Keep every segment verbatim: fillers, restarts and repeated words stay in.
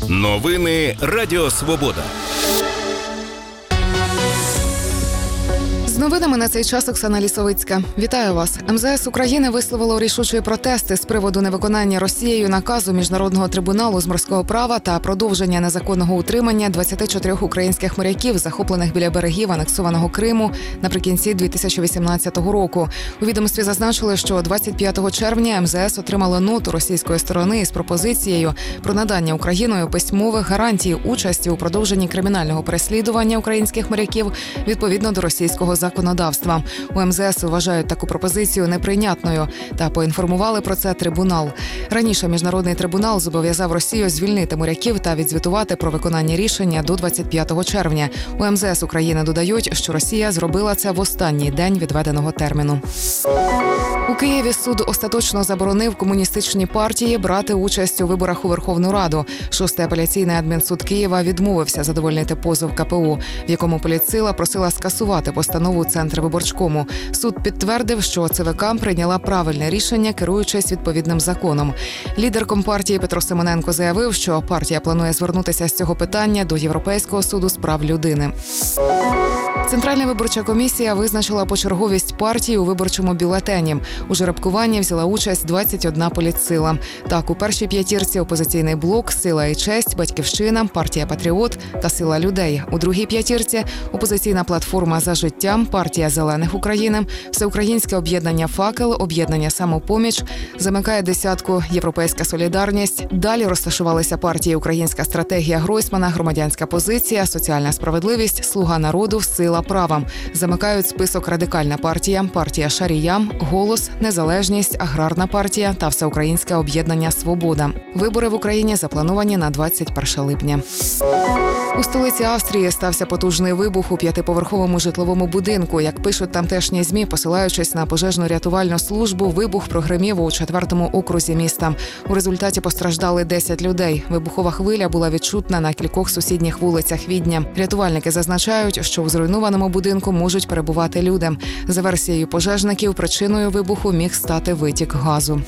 Новини Радіо Свобода. З новинами на цей час Оксана Лісовицька. Вітаю вас. ем зе ес України висловило рішучі протести з приводу невиконання Росією наказу Міжнародного трибуналу з морського права та продовження незаконного утримання двадцяти чотирьох українських моряків, захоплених біля берегів анексованого Криму наприкінці дві тисячі вісімнадцятого року. У відомстві зазначили, що двадцять п'ятого червня ем зе ес отримало ноту російської сторони із пропозицією про надання Україною письмових гарантій участі у продовженні кримінального переслідування українських моряків відповідно до російського законодавства. законодавства. У ем зе ес вважають таку пропозицію неприйнятною та поінформували про це трибунал. Раніше Міжнародний трибунал зобов'язав Росію звільнити моряків та відзвітувати про виконання рішення до двадцять п'ятого червня. У ем зе ес України додають, що Росія зробила це в останній день відведеного терміну. У Києві суд остаточно заборонив комуністичній партії брати участь у виборах у Верховну Раду. Шостий апеляційний адмінсуд Києва відмовився задовольнити позов ка пе у, в якому політсила просила скасувати постанову Центрвиборчкому. Суд підтвердив, що це ве ка прийняла правильне рішення, керуючись відповідним законом. Лідер компартії Петро Симоненко заявив, що партія планує звернутися з цього питання до Європейського суду з прав людини. Центральна виборча комісія визначила почерговість партій у виборчому бюлетені. У жеребкуванні взяла участь двадцять одна політсила. Так, у першій п'ятірці опозиційний блок, Сила і честь, Батьківщина, партія Патріот та Сила людей. У другій п'ятірці опозиційна платформа «За життя», партія Зелених України, Всеукраїнське об'єднання «Факел», об'єднання «Самопоміч», замикає десятку «Європейська солідарність». Далі розташувалися партії «Українська стратегія Гройсмана», «Громадянська позиція», «Соціальна справедливість», «Слуга народу», «Сила права». Замикають список «Радикальна партія», партія Шарія, «Голос», «Незалежність», «Аграрна партія» та Всеукраїнське об'єднання «Свобода». Вибори в Україні заплановані на двадцять перше липня. У столиці Австрії стався потужний вибух у п'ятиповерховому житловому будинку. Як пишуть тамтешні ЗМІ, посилаючись на пожежно-рятувальну службу, вибух прогримів у четвертому окрузі міста. У результаті постраждали десять людей. Вибухова хвиля була відчутна на кількох сусідніх вулицях Відня. Рятувальники зазначають, що у зруйнованому будинку можуть перебувати люди. За версією пожежників, причиною вибуху міг стати витік газу.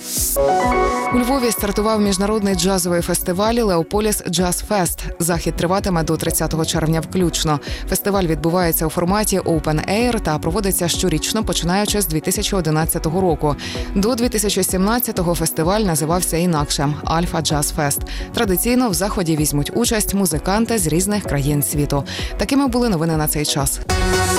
У Львові стартував міжнародний джазовий фестиваль «Леополіс Джаз Фест». Захід триватиме до тридцятого червня включно. Фестиваль відбувається у форматі Open Air та проводиться щорічно, починаючи з дві тисячі одинадцятого року. До дві тисячі сімнадцятого фестиваль називався інакше – Альфа Джаз Фест. Традиційно в заході візьмуть участь музиканти з різних країн світу. Такими були новини на цей час.